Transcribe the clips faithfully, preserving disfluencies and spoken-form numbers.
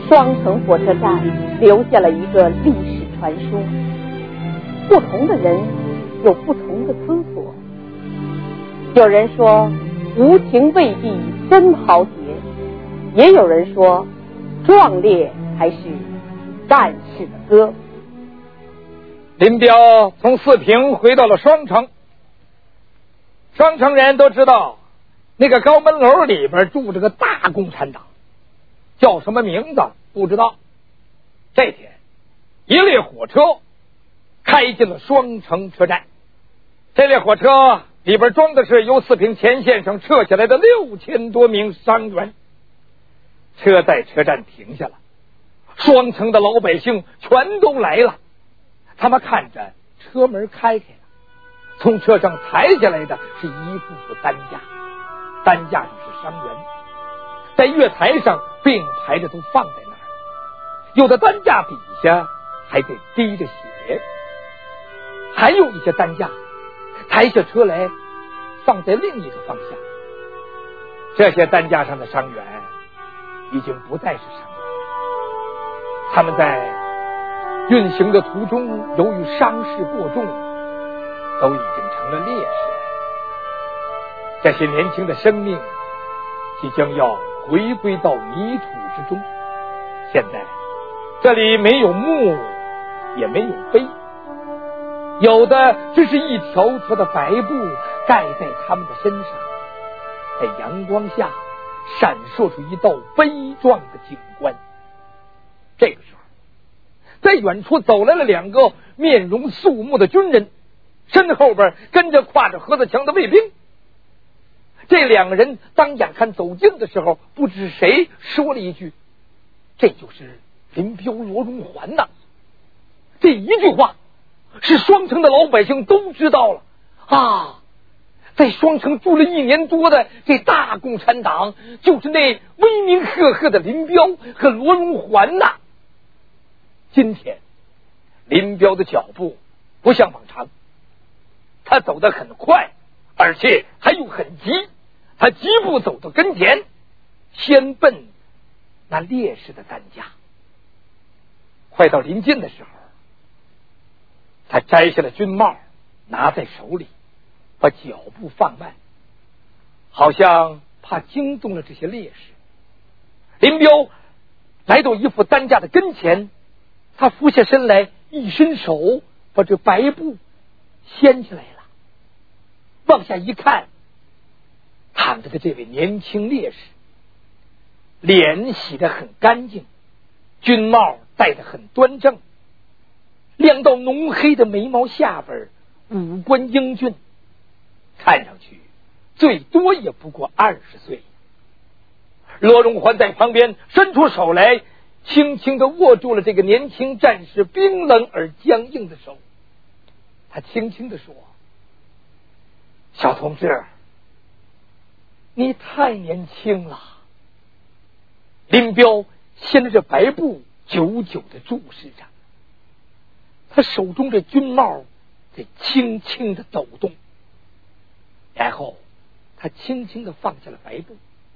双城火车站留下了一个历史传说，不同的人有不同的思索。有人说无情未必真豪杰，也有人说壮烈才是战士的歌。 林彪从四平回到了双城，双城人都知道那个高门楼里边住着个大共产党，叫什么名字不知道。这天一列火车开进了双城车站，这列火车里边装的是由四平前线上撤下来的六千多名伤员。车在车站停下了，双城的老百姓全都来了。他们看着车门开开了，从车上抬下来的是一副副担架，担架上是伤员，在月台上并排着都放在那儿，有的担架底下还得滴着血，还有一些担架抬下车来放在另一个方向。这些担架上的伤员已经不再是伤员，他们在运行的途中由于伤势过重都已经成了烈士了。这些年轻的生命即将要回归到泥土之中。现在这里没有墓也没有碑，有的只是一条条的白布盖在他们的身上，在阳光下闪烁出一道悲壮的景观。这个时候在远处走来了两个面容肃穆的军人，身后边跟着挎着盒子枪的卫兵。这两个人当眼看走近的时候，不知谁说了一句：“这就是林彪、罗荣桓呐。”这一句话是双城的老百姓都知道了啊！在双城住了一年多的这大共产党，就是那威名赫赫的林彪和罗荣桓呐。今天林彪的脚步不像往常，他走得很快，而且还又很急。他疾步走到跟前，先奔那烈士的担架。快到临近的时候，他摘下了军帽拿在手里，把脚步放慢，好像怕惊动了这些烈士。林彪来到一副担架的跟前，他俯下身来，一伸手把这白布掀起来了。往下一看，躺着的这位年轻烈士脸洗得很干净，军帽戴得很端正，两道浓黑的眉毛下边五官英俊，看上去最多也不过二十岁。罗荣桓在旁边伸出手来，轻轻地握住了这个年轻战士冰冷而僵硬的手。他轻轻地说：“小同志，你太年轻了。”林彪掀着这白布久久地注视着，他手中这军帽在轻轻地抖动，然后他轻轻地放下了白布，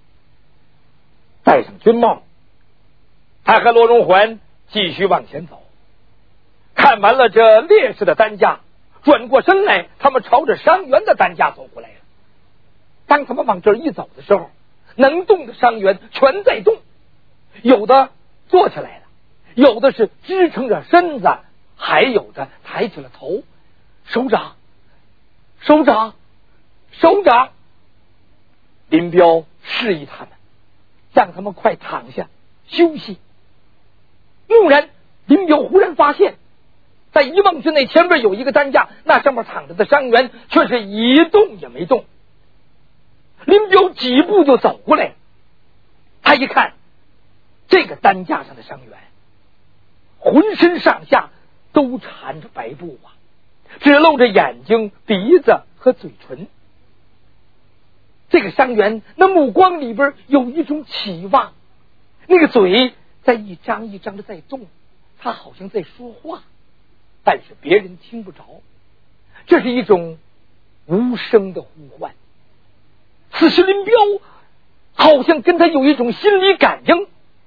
戴上军帽。他和罗荣桓继续往前走，看完了这烈士的担架，转过身来，他们朝着伤员的担架走过来了。当他们往这儿一走的时候，能动的伤员全在动，有的坐起来了，有的是支撑着身子，还有的抬起了头。首长，首长，首长！林彪示意他们，让他们快躺下休息。蓦然林彪忽然发现，在一望之内前边有一个担架，那上面躺着的伤员却是一动也没动。林彪几步就走过来，他一看这个担架上的伤员浑身上下都缠着白布啊，只露着眼睛、鼻子和嘴唇。这个伤员那目光里边有一种期望，那个嘴在一张一张的在动，他好像在说话，但是别人听不着，这是一种无声的呼唤。此时林彪好像跟他有一种心理感应，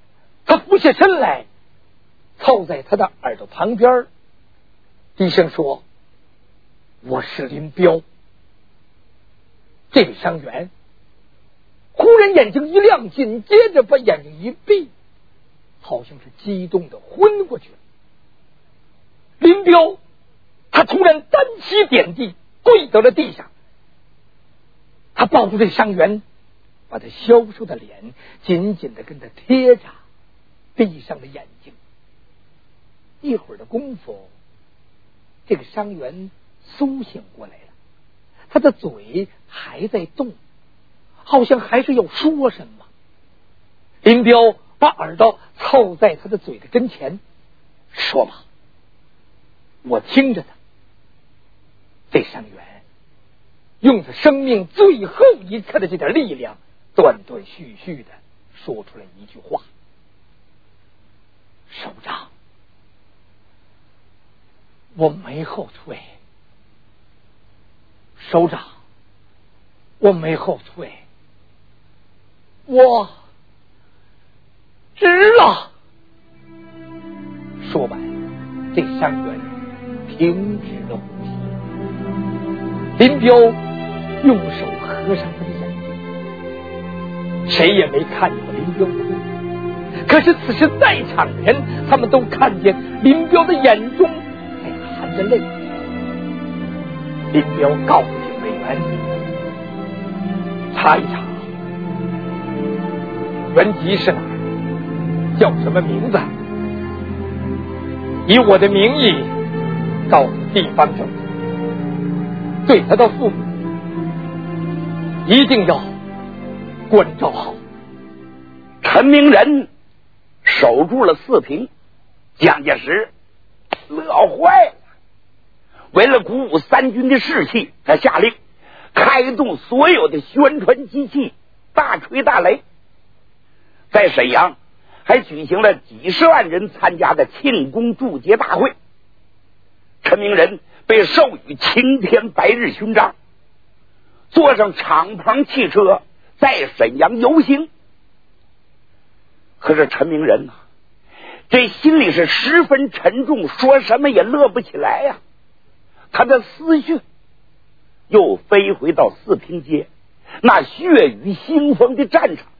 他俯下身来，凑在他的耳朵旁边，低声说：“我是林彪。”这位伤员忽然眼睛一亮，紧接着把眼睛一闭，好像是激动的昏过去了。林彪他突然单膝点地，跪到了地上，他抱住这伤员，把他消瘦的脸紧紧的跟他贴着，闭上了眼睛。一会儿的功夫，这个伤员苏醒过来了，他的嘴还在动，好像还是要说什么。林彪把耳朵凑在他的嘴的跟前，说吧，我听着他。这伤员用他生命最后一刻的这点力量，断断续续的说出了一句话：首长，我没后退。首长，我没后退，我值了。说完，这伤员停止了呼吸。林彪用手合上他的眼睛，谁也没看见过林彪哭。可是此时在场的人，他们都看见林彪的眼中在含着泪。林彪告诉警卫员：“查一查，原籍是哪儿，叫什么名字，以我的名义告诉地方政府，对他的父母一定要关照好。” 陈明仁守住了四平，蒋介石乐坏了。为了鼓舞三军的士气，他下令开动所有的宣传机器，大锤大擂。在沈阳还举行了几十万人参加的庆功祝捷大会。陈明仁被授予青天白日勋章，坐上敞篷汽车在沈阳游行。可是陈明仁啊，这心里是十分沉重，说什么也乐不起来呀、啊。他的思绪又飞回到四平街那血雨腥风的战场。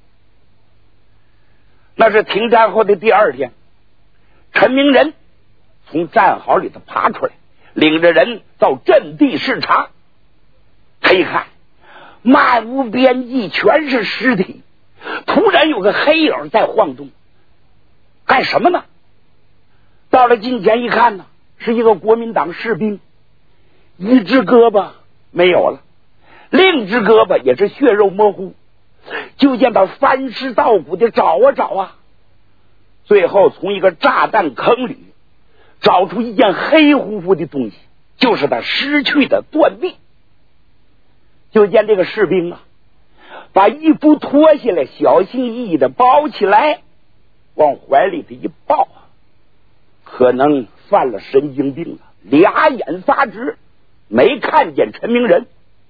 那是停战后的第二天，陈明仁从战壕里头爬出来，领着人到阵地视察。他一看漫无边际，全是尸体，突然有个黑影在晃动，干什么呢？到了近前一看呢，是一个国民党士兵，一只胳膊没有了，另一只胳膊也是血肉模糊。就见他翻尸倒骨的找啊找啊，最后从一个炸弹坑里找出一件黑乎乎的东西，就是他失去的断臂。就见这个士兵啊，把衣服脱下来，小心翼翼的包起来，往怀里头一抱，可能犯了神经病了，俩眼发直，没看见陈明仁。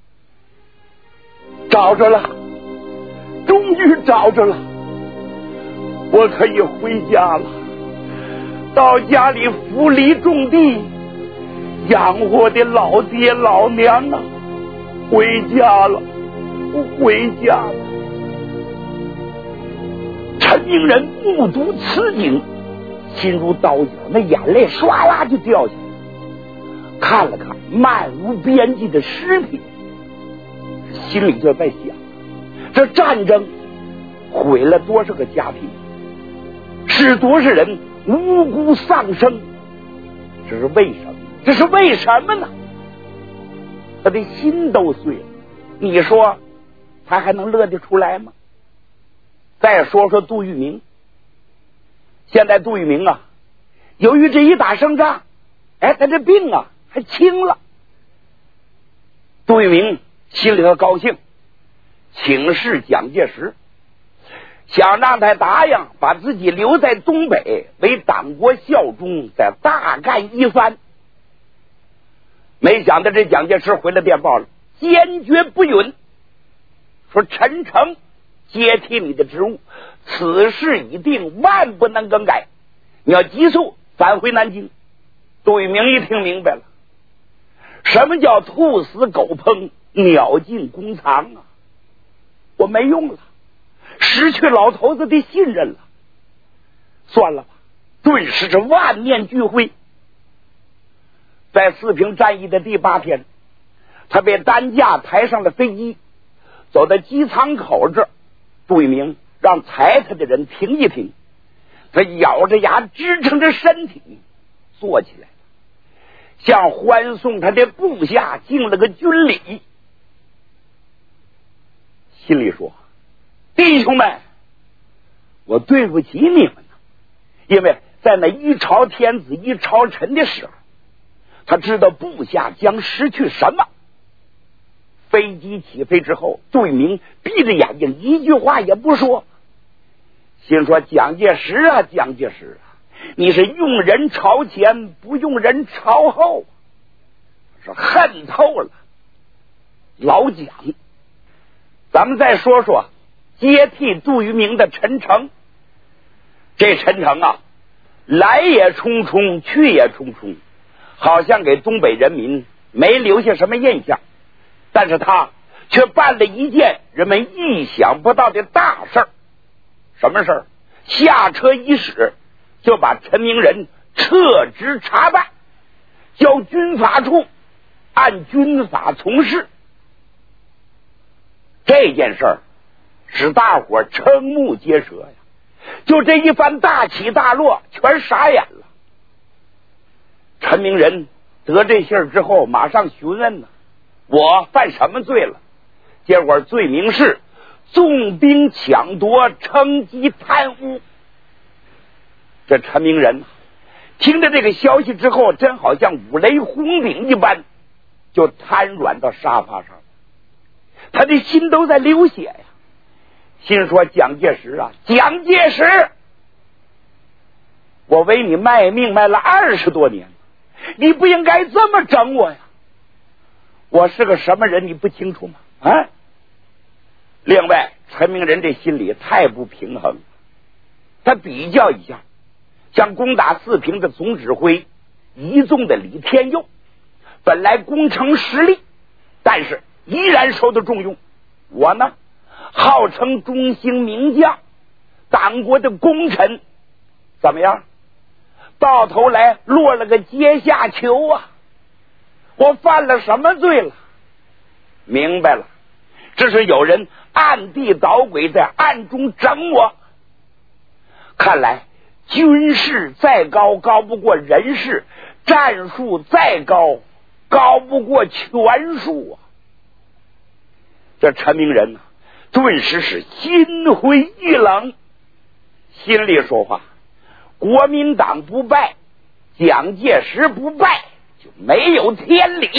找着了，终于找着了，我可以回家了，到家里扶犁种地，养活我的老爹老娘啊！回家了，我回家了。陈明仁目睹此景，心如刀绞，那眼泪唰啦就掉下来。看了看漫无边际的尸体，心里就在想，这战争毁了多少个家庭，使多少人无辜丧生，这是为什么？这是为什么呢？他的心都碎了，你说他还能乐得出来吗？再说说杜聿明，现在杜聿明啊，由于这一打胜仗，哎，他这病啊还轻了。杜聿明心里头高兴，请示蒋介石，想让他答应把自己留在东北，为党国效忠，再大干一番。没想到这蒋介石回了电报了，坚决不允，说陈诚接替你的职务， 此事已定，万不能更改。你要急速返回南京。杜聿明一听明白了，什么叫兔死狗烹，鸟尽弓藏啊？我没用了，失去老头子的信任了。算了吧，顿时是万念俱灰。在四平战役的第八天，他被担架抬上了飞机，走到机舱口这儿，杜聿明让抬他的人停一停，他咬着牙支撑着身体坐起来，向欢送他的部下敬了个军礼，心里说：弟兄们，我对不起你们呢。因为在那一朝天子一朝臣的时候，他知道部下将失去什么。飞机起飞之后，杜聿明闭着眼睛一句话也不说，心说：蒋介石啊，蒋介石啊，你是用人朝前，不用人朝后，是恨透了老蒋。咱们再说说接替杜聿明的陈诚。这陈诚啊，来也匆匆，去也匆匆，好像给东北人民没留下什么印象，但是他却办了一件人们意想不到的大事儿。什么事儿？下车伊始就把陈明仁撤职查办，交军法处按军法从事。这件事儿使大伙儿瞠目结舌呀！就这一番大起大落，全傻眼了。陈明仁得这信儿之后，马上询问呢，我犯什么罪了？结果罪名是纵兵抢夺、乘机贪污。这陈明仁听着这个消息之后，真好像五雷轰顶一般，就瘫软到沙发上，他的心都在流血呀。心说：蒋介石啊，蒋介石，我为你卖命卖了二十多年，你不应该这么整我呀！我是个什么人你不清楚吗？啊！另外，陈明仁这心里太不平衡，他比较一下，像攻打四平的总指挥一纵的李天佑，本来攻城实力，但是依然受到重用。我呢，号称中兴名将，党国的功臣，怎么样？到头来落了个阶下囚啊！我犯了什么罪了？明白了，这是有人暗地捣鬼，在暗中整我。看来军事再高，高不过人事；战术再高，高不过权术啊！这陈明仁啊，顿时是心灰意冷，心里说话：国民党不败，蒋介石不败，就没有天理。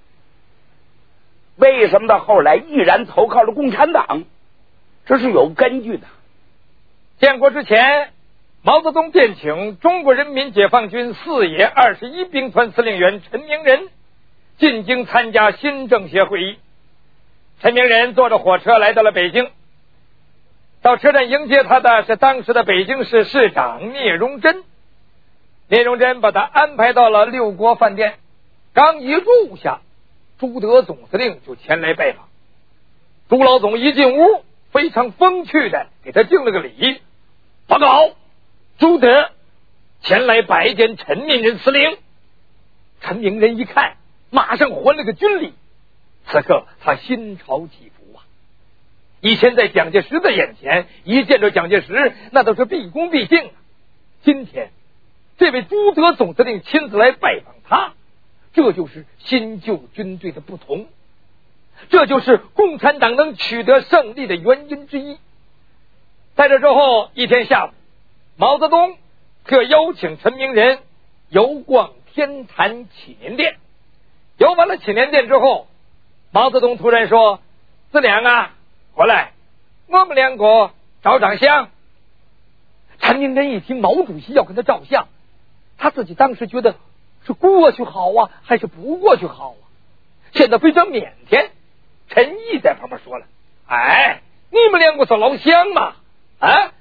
为什么到后来毅然投靠了共产党？这是有根据的。 建国之前，毛泽东便请中国人民解放军四野二十一兵团司令员陈明仁进京参加新政协会议。陈明仁坐着火车来到了北京，到车站迎接他的是当时的北京市市长聂荣臻。聂荣臻把他安排到了六国饭店，刚一入下，朱德总司令就前来拜访。朱老总一进屋，非常风趣的给他敬了个礼，报告朱德前来拜见陈明仁司令。陈明仁一看，马上还了个军礼。此刻他心潮起伏啊！以前在蒋介石的眼前，一见着蒋介石那都是毕恭毕敬啊。今天这位朱德总司令亲自来拜访他，这就是新旧军队的不同，这就是共产党能取得胜利的原因之一。在这之后一天下午，毛泽东特邀请陈明仁游逛天坛祈年殿。游完了祈年殿之后，毛泽东突然说：四两啊，过来，我们两个照张相。陈明仁一听毛主席要跟他照相，他自己当时觉得是过去好啊，还是不过去好啊，显得非常腼腆。陈毅在旁边说了：哎，你们两个是老乡嘛，啊，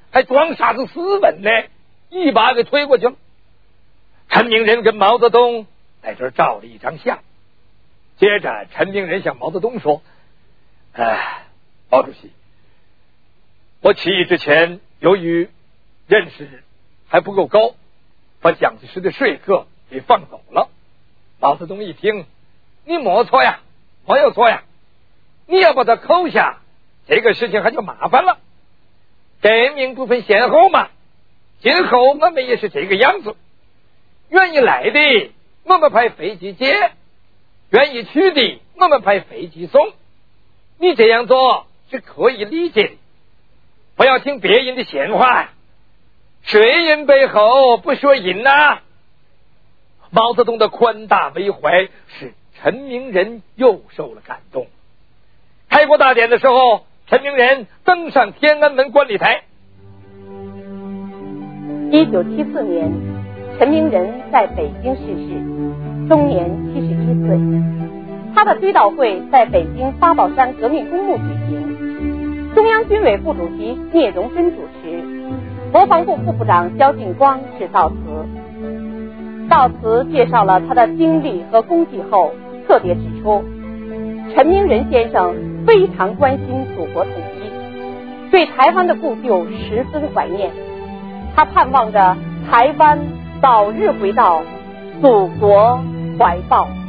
还装啥子斯文呢？一把给推过去了。陈明仁跟毛泽东在这儿照了一张相，接着陈明仁向毛泽东说：哎，毛主席，我起义之前由于认识还不够高，把蒋介石的说客给放走了。毛泽东一听，你没错呀，没有错呀，你要把他扣下，这个事情还就麻烦了。革命不分先后嘛，今后我们也是这个样子，愿意来的我们派飞机接，愿意去的我们派飞机送。你这样做是可以理解的，不要听别人的闲话，说人背后不说人呐。毛泽东的宽大为怀使陈明仁又受了感动。开国大典的时候，陈明仁登上天安门观礼台。 一九七四年，陈明仁在北京逝世，终年七十一岁。他的追悼会在北京八宝山革命公墓举行，中央军委副主席聂荣臻主持，国防部副部长萧劲光致悼词。悼词介绍了他的经历和功绩后，特别指出，陈明仁先生非常关心祖国统一，对台湾的故旧十分怀念，他盼望着台湾早日回到祖国怀抱。